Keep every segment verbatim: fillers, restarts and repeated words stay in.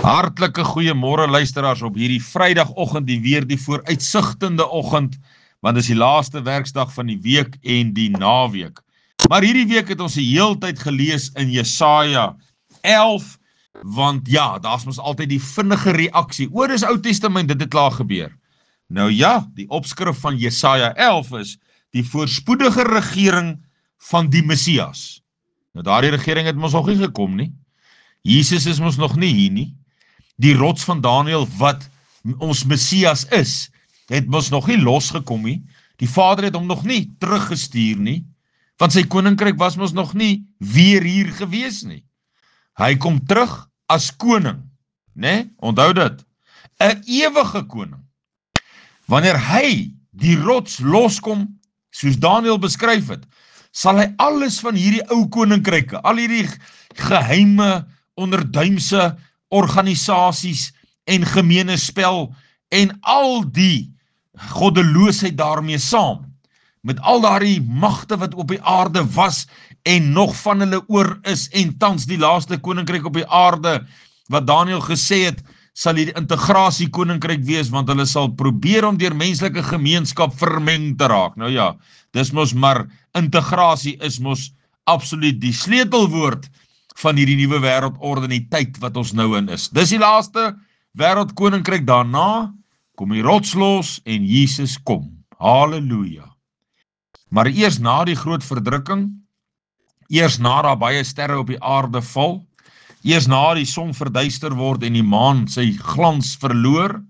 Hartlike goeiemôre luisteraars op hierdie Vrydagoggend, die weer die vooruitsigtende oggend, want dis die laaste werksdag van die week en die naweek. Maar hierdie week het ons die heeltyd gelees in Jesaja elf, want ja, daar's mos altyd die vinnige reaksie. O, dis Ou Testament, dit het klaar gebeur. Nou ja, die opskrif van Jesaja elf is die voorspoedige regering van die Messias. Nou daardie regering het mos nog nie gekom nie. Jesus is mos nog nie hier nie. Die rots van Daniel wat ons Messias is, het mos nog nie losgekom nie. Die Vader het hom nog nie teruggestuur nie, want sy koninkryk was mos nog nie weer hier gewees nie. Hy kom terug as koning, né? Onthou dit, 'n ewige koning. Wanneer hy die rots loskom, soos Daniel beskryf het, sal hy alles van hierdie ou koninkryke, al hierdie geheime, onderduimse organisasies en gemene spel en al die goddeloosheid daarmee saam, met al daardie magte wat op die aarde was en nog van hulle oor is en tans die laaste koninkryk op die aarde, wat Daniel gesê het, sal die integrasie koninkryk wees, want hulle sal probeer om deur menslike gemeenskap vermeng te raak. Nou ja, dis mos maar, integrasie is mos absoluut die sleutelwoord van hierdie nuwe wêreldorde in die tyd wat ons nou in is. Dis die laaste wêreldkoninkryk, daarna kom die rots los en Jesus kom. Halleluja. Maar eers na die groot verdrukking, eers na daar baie sterre op die aarde val, eers na die son verduister word en die maan sy glans verloor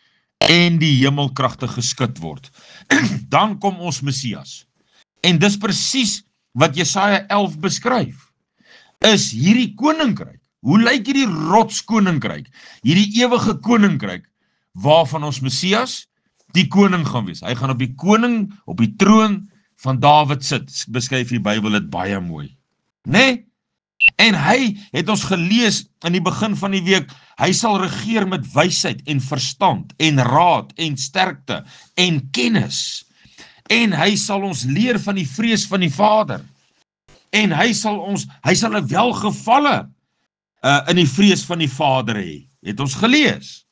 en die hemelkragte geskit word, dan kom ons Messias. En dis presies wat Jesaja elf beskryf. Is hierdie koninkryk, hoe lyk hierdie rotskoninkryk, hierdie ewige koninkryk, waarvan ons Messias die koning gaan wees. Hy gaan op die koning, op die troon van Dawid sit, beskryf die Bybel dit baie mooi. Nee? En hy het ons gelees in die begin van die week, hy sal regeer met wysheid en verstand en raad en sterkte en kennis. En hy sal ons leer van die vrees van die Vader. En hy sal ons, hy sal 'n welgevalle uh, in die vrees van die Vader hê, het ons gelees.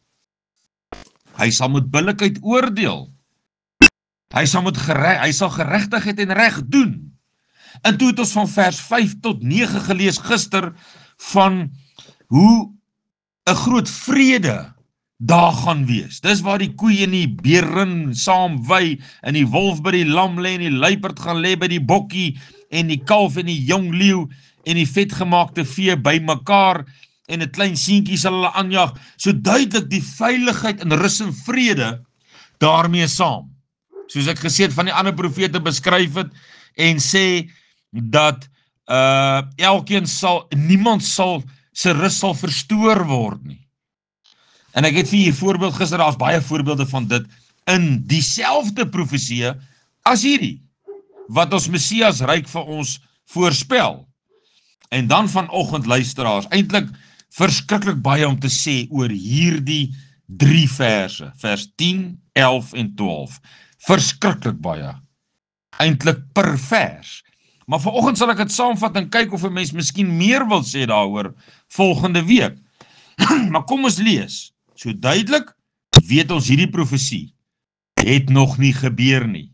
Hy sal met billikheid oordeel. Hy sal met gere, hy sal geregtigheid en reg doen. En toe het ons van vers vyf tot nege gelees gister van hoe 'n groot vrede daar gaan wees. Dis waar die koei en die beerin saam wy, en die wolf by die lam lê, en die luiperd gaan lê by die bokkie, en die kalf en die jong leeu, en die vetgemaakte vee by mekaar, en 'n klein seentjie sal hulle aanjag, so duidelik die veiligheid en rus en vrede daarmee saam. Soos ek gesê het, van die ander profete beskryf het, en sê, dat uh, elkeen sal, niemand sal, sy rus sal verstoor word nie. En ek het vir hier voorbeeld gister, daar is baie voorbeelde van dit, in dieselfde profesie as hierdie, wat ons Messias ryk vir ons voorspel. En dan vanoggend luisteraars, eintlik verskriklik baie om te sê oor hierdie drie verse, vers tien, elf en twaalf. Verskriklik baie, eintlik per vers. Maar vanoggend sal ek dit saamvat en kyk of 'n mens miskien meer wil sê daaroor volgende week. Maar kom ons lees. So duidelik weet ons hierdie profesie het nog nie gebeur nie.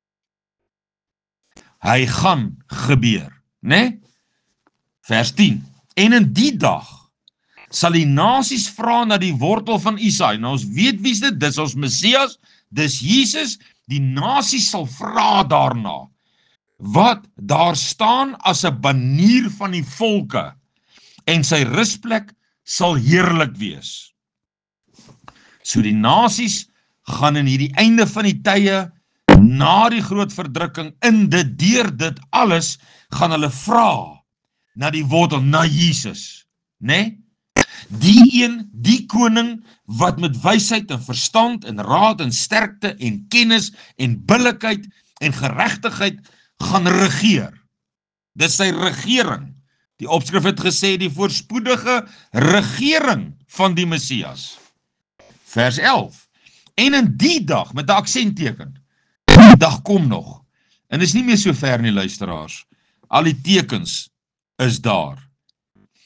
Hy gaan gebeur, né? Vers tien. En in die dag sal die nasies vra na die wortel van Isaai. Nou ons weet wie's dit, dis ons Messias, dis Jesus. Die nasies sal vra daarna, wat daar staan as 'n banier van die volke, en sy rusplek sal heerlik wees. So die nasies gaan in hierdie einde van die tye, na die groot verdrukking, in dit, deur dit alles, gaan hulle vra na die wortel, na Jesus, né? Die een, die koning, wat met wysheid en verstand en raad en sterkte en kennis en billikheid en geregtigheid gaan regeer. Dis sy regering. Die opskrif het gesê, die voorspoedige regering van die Messias. Vers elf. En in die dag, met 'n aksentteken, die dag kom nog. En is nie meer so ver nie, luisteraars. Al die tekens is daar.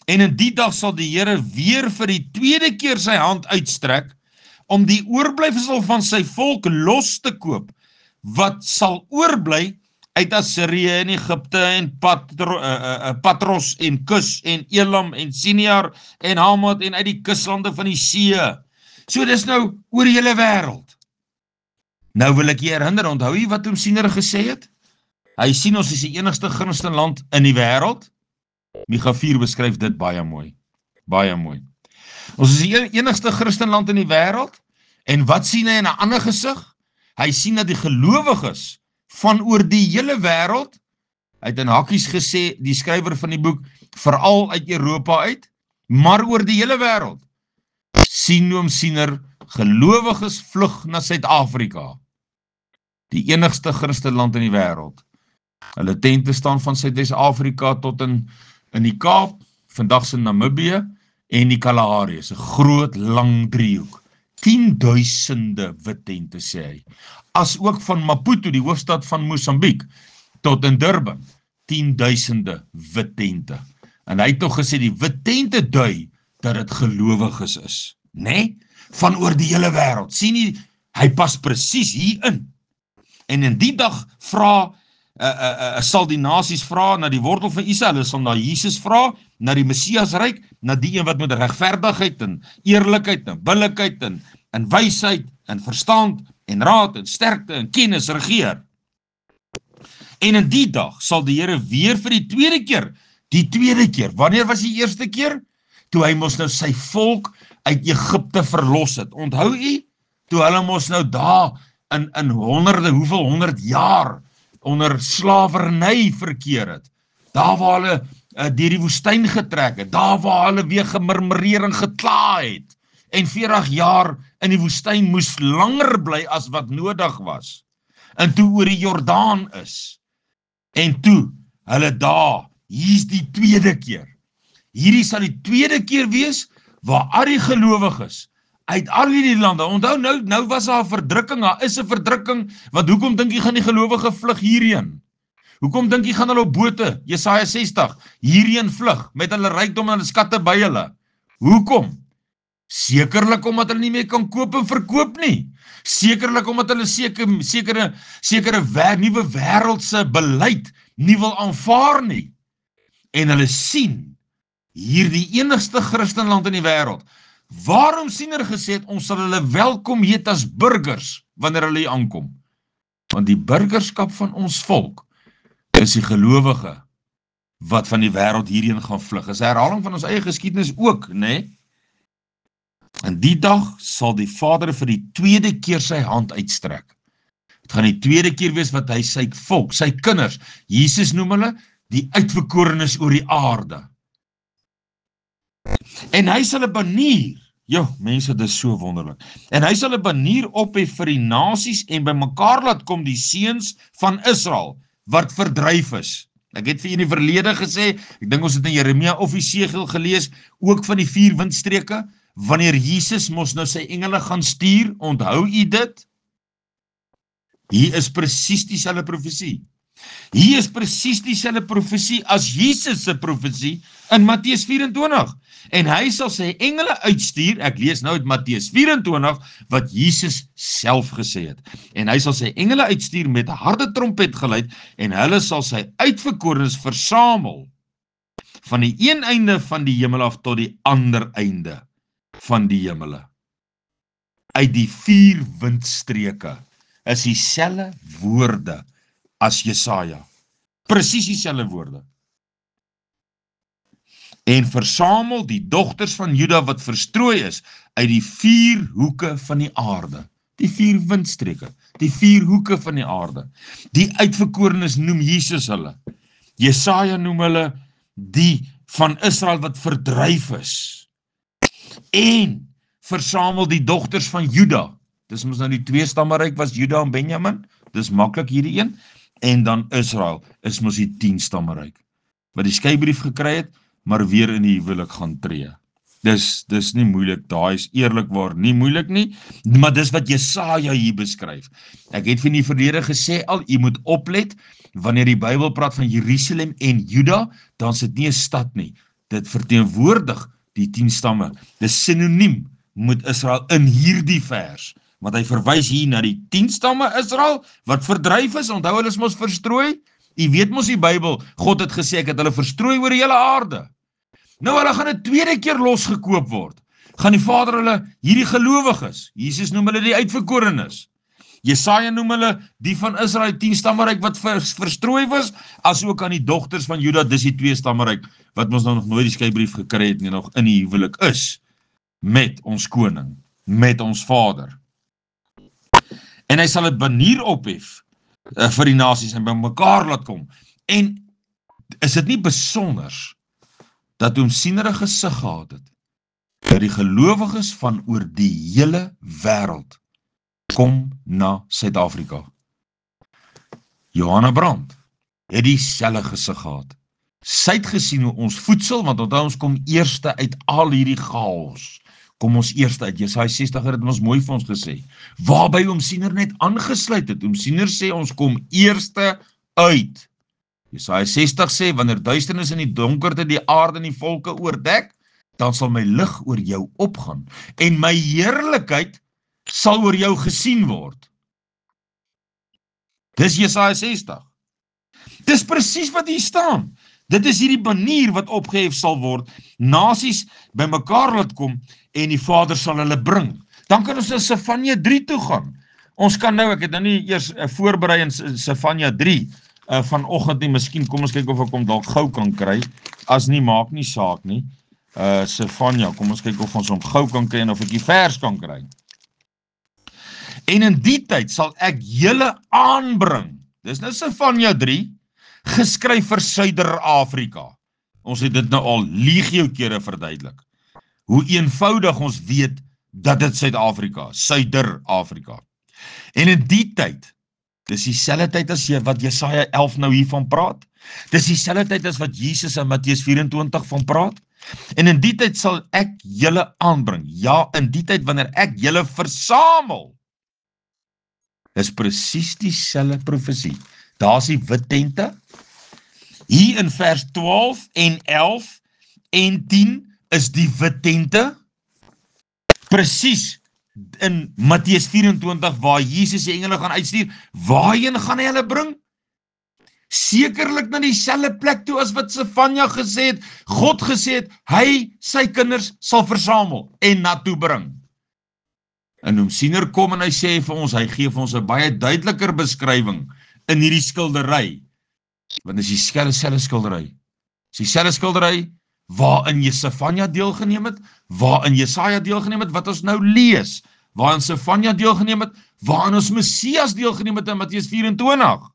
En in die dag sal die Here weer vir die tweede keer sy hand uitstrek, om die oorblyfsel van sy volk los te koop, wat sal oorbly uit Assirië en Egipte en Patro, uh, uh, Patros en Kus en Elam en Siniar en Hamat en uit die kuslande van die see. So dis nou oor die hele wêreld. Nou wil ek jy herinner, onthou jy wat Omsiener gesê het? Hy sien ons is die enigste Christenland in die wêreld. Micha vier beskryf dit baie mooi. Baie mooi. Ons is die enigste Christenland in die wêreld, en wat sien hy in 'n ander gesig? Hy sien dat die gelowiges van oor die hele wêreld, hy het in hakkies gesê, die skrywer van die boek, veral uit Europa uit, maar oor die hele wêreld, sien Omsiener, gelowiges vlug na Suid-Afrika, die enigste Christenland in die wêreld. Hulle tente staan van Suid-Afrika tot in, in die Kaap, vandag in Namibië, en die Kalahari, is 'n groot lang driehoek. Tienduisende wit tente, sê hy. As ook van Maputo, die hoofstad van Mosambiek, tot in Durban, tienduisende wit tente. En hy het toch gesê, die wit tente dui, dat het gelowiges is. Nee? Van oor die hele wêreld. Sien jy, hy pas presies hierin. En in die dag vra, uh, uh, uh, sal die nasies vra na die wortel van Israel, hulle sal na Jesus vra, na die Messias ryk, na die een wat met regverdigheid en eerlikheid en billikheid en, en wysheid en verstand en raad en sterkte en kennis regeer. En in die dag sal die Here weer vir die tweede keer, die tweede keer, wanneer was die eerste keer? Toe hy mos nou sy volk uit Egipte verlos het. Onthou jy? Toe hulle mos nou daar in, in honderde, hoeveel honderd jaar onder slawerny verkeer het. Daar waar hulle uh, deur die woestyn getrek het, daar waar hulle weer gemurmureer en gekla het, en veertig jaar in die woestyn moes langer bly as wat nodig was, en toe oor die Jordaan is, en toe hulle daar, hier is die tweede keer, hierdie sal die tweede keer wees, waar al die gelowiges, uit al die lande, onthou nou, nou was daar 'n verdrukking, daar is 'n verdrukking, want hoekom dink jy gaan die gelowige vlug hierheen? Hoekom dink jy gaan hulle op bote, Jesaja sestig, hierheen vlug, met hulle rykdom en hulle skatte by hulle? Hoekom? Sekerlik omdat hulle nie meer kan koop en verkoop nie. Sekerlik omdat hulle sekere, sekere, sekere wer, nuwe wêreldse beleid nie wil aanvaar nie. En hulle sien, hier die enigste Christenland in die wêreld, waarom Omsiener gesê het, ons sal hulle welkom heet as burgers, wanneer hulle hier aankom? Want die burgerskap van ons volk, is die gelowige, wat van die wêreld hierheen gaan vlug. Is 'n herhaling van ons eie geskiedenis ook, né? Nee? En die dag sal die Vader vir die tweede keer sy hand uitstrek. Het gaan die tweede keer wees wat hy sy volk, sy kinders, Jesus noem hulle, die uitverkorenes oor die aarde. En hy sal 'n banier, jo, mense, dit is so wonderlik, en hy sal 'n banier ophef vir die nasies en by mekaar laat kom die seuns van Israel, wat verdryf is. Ek het vir julle in die verlede gesê, ek dink ons het in Jeremia of Esegiel gelees, ook van die vier windstreke, wanneer Jesus mos nou sy engele gaan stuur, onthou u dit? Hier is presies dieselfde profesie. Hier is presies dieselfde profesie as Jesus se profesie in Matteus vyf-en-twintig. En hy sal sy engele uitstuur, ek lees nou uit Matteus vyf-en-twintig, wat Jesus self gesê het. En hy sal sy engele uitstuur met 'n harde trompetgeluid, en hulle sal sy uitverkorenes versamel, van die een einde van die hemel af tot die ander einde van die hemele. Uit die vier windstreke is dieselfde woorde as Jesaja. Presies dieselfde woorde. En versamel die dogters van Juda wat verstrooi is uit die vier hoeke van die aarde. Die vier windstreke, die vier hoeke van die aarde. Die uitverkorenes noem Jesus hulle. Jesaja noem hulle die van Israel wat verdryf is. En versamel die dogters van Juda. Dis mos nou die twee stammeryk was Juda en Benjamin. Dis maklik hierdie een. En dan Israel is mos die tien stammeryk. Wat die skeybrief gekry het, maar weer in die huwelik gaan tree. Dis, dis nie moeilik, daai is eerlikwaar nie moeilik nie, maar dis wat Jesaja hier beskryf. Ek het vir die verlede gesê al, jy moet oplet, wanneer die Bybel praat van Jerusalem en Juda, dan is dit nie 'n stad nie, dit verteenwoordig die tien stamme. Dis sinoniem met Israel in hierdie vers, want hy verwys hier na die tien stamme Israel, wat verdryf is, onthou hulle is mos verstrooi, jy weet mos die Bybel, God het gesê, ek het hulle verstrooi oor die hele aarde. Nou hulle gaan 'n tweede keer losgekoop word, gaan die Vader hulle hierdie gelowiges, Jesus noem hulle die uitverkorenes, Jesaja noem hulle die van Israel, tien stammeryk wat vers, verstrooi was, as ook aan die dogters van Juda, dis die twee stammeryk, wat ons nou nog nooit die skeibrief gekry het, nie nog in die huwelik is, met ons koning, met ons Vader. En hy sal 'n banier ophef uh, vir die nasies en by mekaar laat kom. En is dit nie besonders dat hom sienere gesig gehad het, dat die gelowiges van oor die hele wêreld kom na Suid-Afrika. Johanna Brandt het dieselfde gesig gehad. Sy het gesien hoe ons voedsel, want onthou ons kom eerste uit al hierdie chaos, kom ons eerste uit, Jesaja sestig het ons mooi vir ons gesê, waarby oom Siener net aangesluit het, oom Siener sê ons kom eerste uit. Jesaja sestig sê, wanneer duisternis in die donkerte die aarde en die volke oordek, dan sal my lig oor jou opgaan, en my heerlikheid sal oor jou gesien word. Dis Jesaja sestig. Dis presies wat hier staan. Dit is hierdie banier wat opgehef sal word, nasies by mekaar laat kom, en die Vader sal hulle bring. Dan kan ons na Sefanja drie toe gaan. Ons kan nou, ek het nou nie eers uh, voorberei in Sefanja drie, uh, vanoggend nie, miskien kom ons kyk of ek hom dalk gou kan kry, as nie, maak nie saak nie, uh, Sefanja, kom ons kyk of ons hom gou kan kry, en of ek die vers kan kry. En in die tyd sal ek julle aanbring, dis nou Sefanja drie, geskryf vir Suider-Afrika. Ons het dit nou al legio kere verduidelik. Hoe eenvoudig ons weet dat dit Suid-Afrika, Suider-Afrika. En in die tyd, dis dieselfde tyd as jy, wat Jesaja elf nou hiervan praat, dis dieselfde tyd as wat Jesus in Matteus vyf en twintig van praat, en in die tyd sal ek julle aanbring, ja, in die tyd wanneer ek julle versamel, is presies dieselfde profesie. Daar is die wit tente, hier in vers twaalf en elf en tien is die wit tente, presies in Matteus vyf en twintig waar Jesus die engele gaan uitstuur, waarheen gaan hy hulle bring? Sekerlik na dieselfde plek toe as wat Sefanja gesê het, God gesê het, hy sy kinders sal versamel en na toe bring. En oom Siener kom en hy sê vir ons, hy gee vir ons 'n baie duideliker beskrywing in hierdie skildery, want dit is dieselfde skildery, is dieselfde skildery waarin Sefanja deelgeneem het, waarin Jesaja deelgeneem het, wat ons nou lees, waarin Sefanja deelgeneem het, waarin ons Messias deelgeneem het in Matteus vyf en twintig.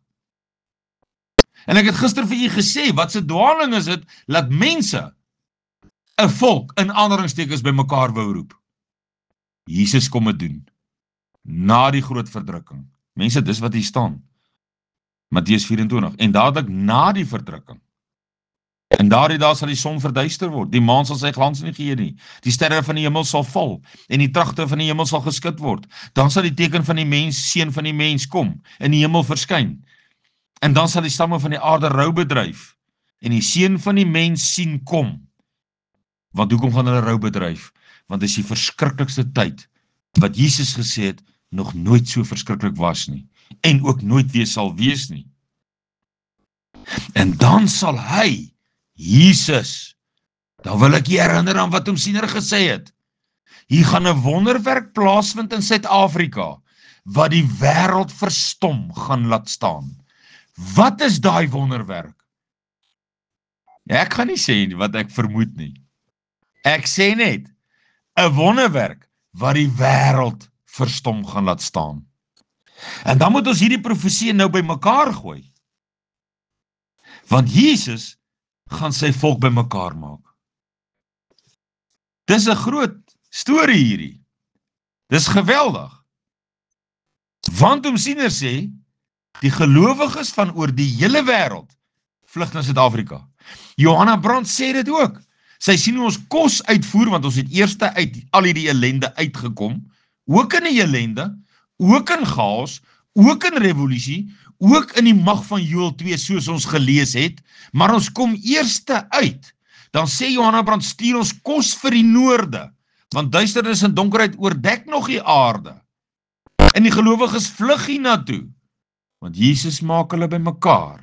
En ek het gister vir julle gesê, wat se dwaling is dit, laat mense 'n volk in aanhalingstekens by mekaar wou roep. Jesus kom het doen, na die groot verdrukking. Mense, dis wat hier staan, Matteus vyf en twintig, en dadelik na die verdrukking. En daardie dag sal die son verduister word, die maan sal sy glans nie gee nie, die sterre van die hemel sal val, en die tragte van die hemel sal geskit word. Dan sal die teken van die mens, seun van die mens kom, in die hemel verskyn. En dan sal die stamme van die aarde rou bedryf, en die seun van die mens sien kom. Want hoekom gaan hulle rou bedryf? Want dit is die verskriklikste tyd, wat Jesus gesê het, nog nooit so verskriklik was nie, en ook nooit weer sal wees nie. En dan sal hy, Jesus, dan wil ek jy herinner aan wat oom Siener gesê het, hier gaan 'n wonderwerk plaasvind in Suid-Afrika, wat die wêreld verstom gaan laat staan. Wat is daai wonderwerk? Ja, ek gaan nie sê wat ek vermoed nie. Ek sê net, 'n wonderwerk wat die wêreld verstom gaan laat staan. En dan moet ons hierdie profesie nou by mekaar gooi. Want Jesus gaan sy volk by mekaar maak. Dis 'n groot storie hierdie. Dis geweldig. Want oom Siener sê, die gelowiges van oor die hele wêreld vlug na Suid-Afrika. Johanna Brandt sê dit ook. Sy sien hoe ons kos uitvoer, want ons het eerste uit al hierdie ellende uitgekom, ook in die ellende, ook in chaos, ook in revolusie, ook in die mag van Joël twee, soos ons gelees het, maar ons kom eerste uit. dan sê Johanna Brand, stuur ons kos vir die noorde, want duisternis en donkerheid oordek nog die aarde. En die gelowiges vlug hier na toe, want Jesus maak hulle by mekaar.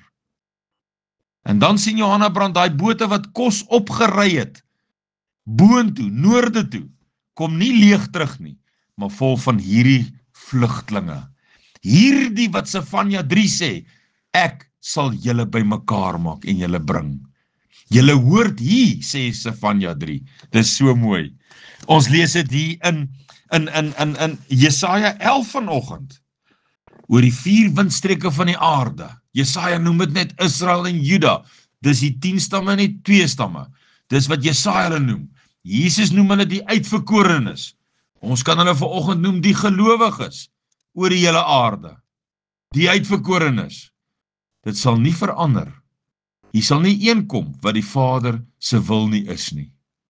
En dan sien Johanna Brand, daai bote wat kos opgery het, boontoe, noorde toe, kom nie leeg terug nie, maar vol van hierdie vlugtlinge. Hierdie wat Sefanja drie sê, ek sal julle by mekaar maak en julle bring. Julle hoort hier, sê Sefanja drie. Dis so mooi. Ons lees dit hier in, in, in, in, in Jesaja elf vanoggend, oor die vier windstreke van die aarde. Jesaja noem dit net Israel en Juda. Dis die tien stamme en die twee stamme. Dis wat Jesaja hulle noem. Jesus noem hulle die uitverkorenes. Ons kan hulle vanoggend noem die gelowiges oor die hele aarde. Die uitverkorenes. Dit sal nie verander. Hier sal nie een kom wat die Vader se wil nie is nie.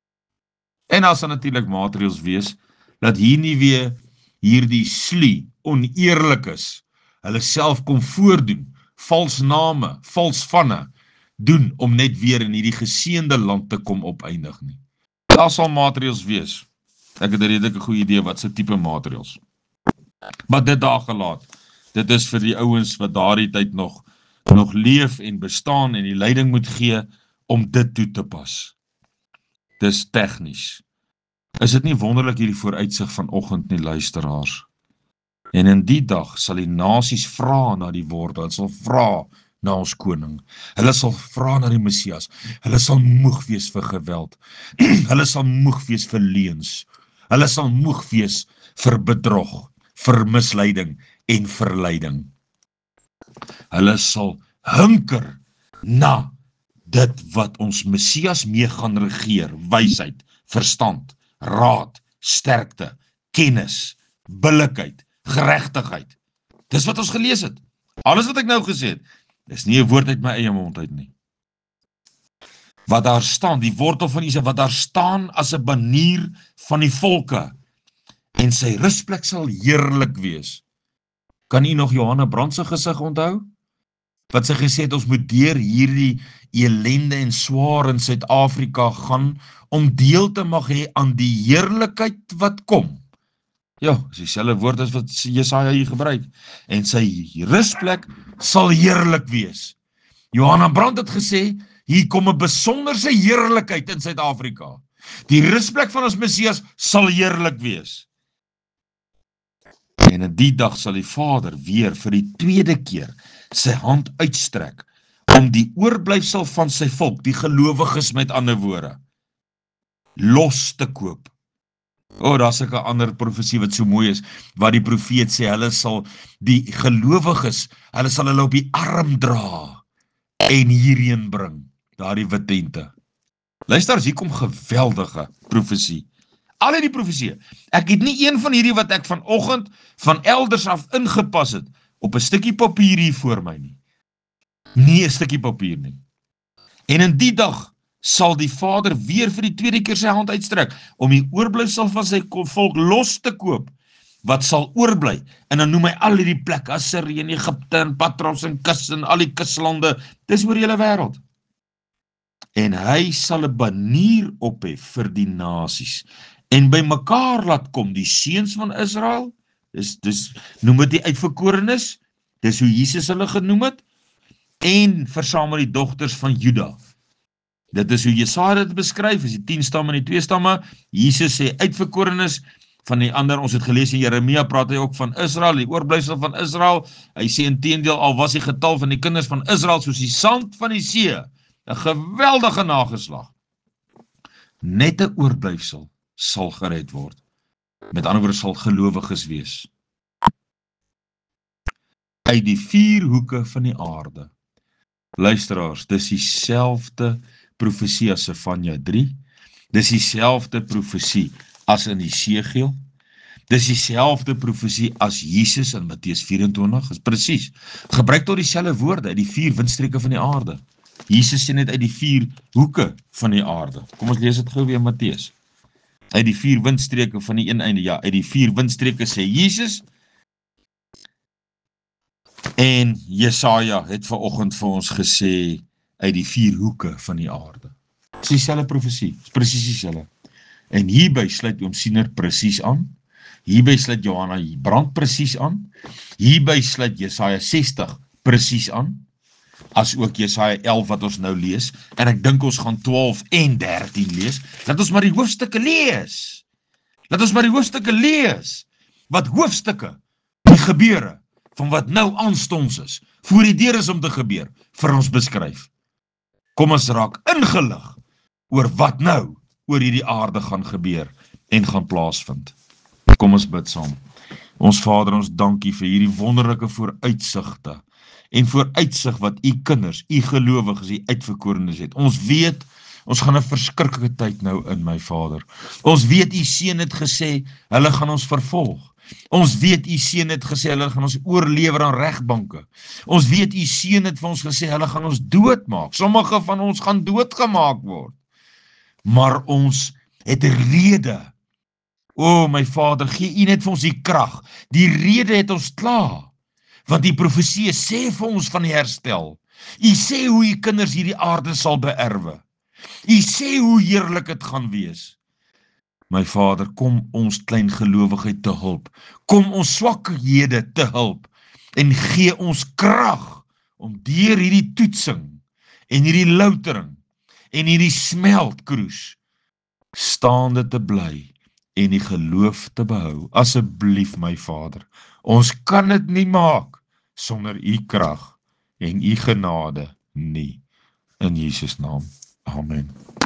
En as daar natuurlik maatreëls wees, dat hier nie weer hierdie slie, oneerlik is, hulle self kom voordoen, vals name, vals vanne, doen om net weer in hierdie geseënde land te kom opeindig nie. Daar sal maatreëls wees. Ek het 'n redelike goeie idee wat se tipe maatreëls. Maar dit daar gelaat. Dit is vir die ouens wat daardie tyd nog nog leef en bestaan en die leiding moet gee om dit toe te pas. Dis tegnies. Is dit nie wonderlik hierdie vooruitsig vanoggend nie, luisteraars? En in die dag sal die nasies vra na die woorde, hulle sal vra na ons koning. Hulle sal vra na die Messias. Hulle sal moeg wees vir geweld. Hulle sal moeg wees vir leuns. Hulle sal moeg wees vir bedrog, vir misleiding en verleiding. Hulle sal hunker na dit wat ons Messias mee gaan regeer, wysheid, verstand, raad, sterkte, kennis, billikheid, geregtigheid. Dis wat ons gelees het. Alles wat ek nou gesê het, dis nie 'n woord uit my eie mond uit nie. Wat daar staan, die wortel van Israel, wat daar staan as 'n banier van die volke, en sy rusplek sal heerlik wees. Kan u nog Johanna Brand se gesig onthou? Wat sy gesê het, ons moet deur hierdie elende en swaar in Suid-Afrika gaan, om deel te mag hê aan die heerlikheid wat kom. Ja, dis dieselfde woord as wat Jesaja hier gebruik. En sy rusplek sal heerlik wees. Johanna Brand het gesê, hier kom 'n besonderse heerlikheid in Suid-Afrika. Die rusplek van ons Messias sal heerlik wees. En in die dag sal die Vader weer vir die tweede keer sy hand uitstrek om die oorblyfsel van sy volk, die gelowiges met ander woorde, los te koop. O, oh, daar is 'n ander profesie wat so mooi is, wat die profeet sê, hulle sal die gelowiges, hulle sal hulle op die arm dra en hierheen bring, daar die wit tente. Luister, hier kom geweldige profesie. Al die profesie. Ek het nie een van hierdie wat ek vanoggend van elders af ingepas het op 'n stukkie papier hier voor my nie. Nie 'n stukkie papier nie. En in die dag sal die Vader weer vir die tweede keer sy hand uitstrek om die oorblyfsel van sy volk los te koop, wat sal oorbly. En dan noem hy al die plekke, Assirië en Egipte en Patros en Kus en al die kuslande, dis oor die hele wêreld. En hy sal 'n banier ophef vir die nasies en by mekaar laat kom die seuns van Israel, dis, dis noem dit die uitverkorenes, dis hoe Jesus hulle genoem het, en versamel die dogters van Juda. Dit is hoe Jesaja dit beskryf, is die tien stamme en die twee stamme. Jesus sê uitverkorenes, van die ander, ons het gelees in Jeremia, praat hy ook van Israel, die oorblyfsel van Israel. Hy sê inteendeel, al was die getal van die kinders van Israel soos die sand van die see, 'n geweldige nageslag. Net 'n oorblyfsel sal gered word. Met ander woorde sal gelowiges wees. Uit die vier hoeke van die aarde. Luisteraars, dis dieselfde profesie as Sefanja drie, dis dieselfde profesie as in Esegiel, dis dieselfde profesie as Jesus in Matteus vyf-en-twintig, is presies, gebruik tot dieselfde woorde, uit die vier windstreke van die aarde. Jesus sê net uit die vier hoeke van die aarde. Kom ons lees dit gou weer in Matteus. Uit die vier windstreke van die een einde, ja, uit die vier windstreke sê Jesus, en Jesaja het vanoggend vir ons gesê, uit die vier hoeke van die aarde. Dis dieselfde profesie, dis presies dieselfde. En hierby sluit oom Siener presies aan, hierby sluit Johanna Brand presies aan, hierby sluit Jesaja sestig presies aan, as ook Jesaja elf wat ons nou lees, en ek dink ons gaan twaalf en dertien lees, laat ons maar die hoofstukke lees, laat ons maar die hoofstukke lees, wat hoofstukke, die gebeure, van wat nou aanstonds is, voor die deur is om te gebeur, vir ons beskryf. Kom ons raak ingelig, oor wat nou, oor hierdie aarde gaan gebeur, en gaan plaasvind. Kom ons bid saam. Ons Vader, ons dankie vir hierdie wonderlike vooruitsigte, en vooruitsig wat u kinders, u gelowiges, u uitverkorenes het. Ons weet, ons gaan 'n verskriklike tyd nou in, my Vader. Ons weet, u seun het gesê, hulle gaan ons vervolg. Ons weet, u seun het gesê, hulle gaan ons oorlewer aan regbanke. Ons weet, u seun het vir ons gesê, hulle gaan ons doodmaak. Sommige van ons gaan doodgemaak word. Maar ons het 'n rede. O, my Vader, gee u net vir ons die krag. Die rede het ons klaar. Want die profesie sê vir ons van die herstel. U sê hoe u kinders hierdie aarde sal beerwe. U sê hoe heerlik het gaan wees. My Vader, kom ons klein gelowigheid te hulp. Kom ons swakhede te hulp. En gee ons krag om deur hierdie toetsing en hierdie loutering en hierdie smeltkroes staande te bly en die geloof te behou. Asseblief, my Vader, ons kan dit nie maak sonder u krag en u genade nie. In Jesus naam. Amen.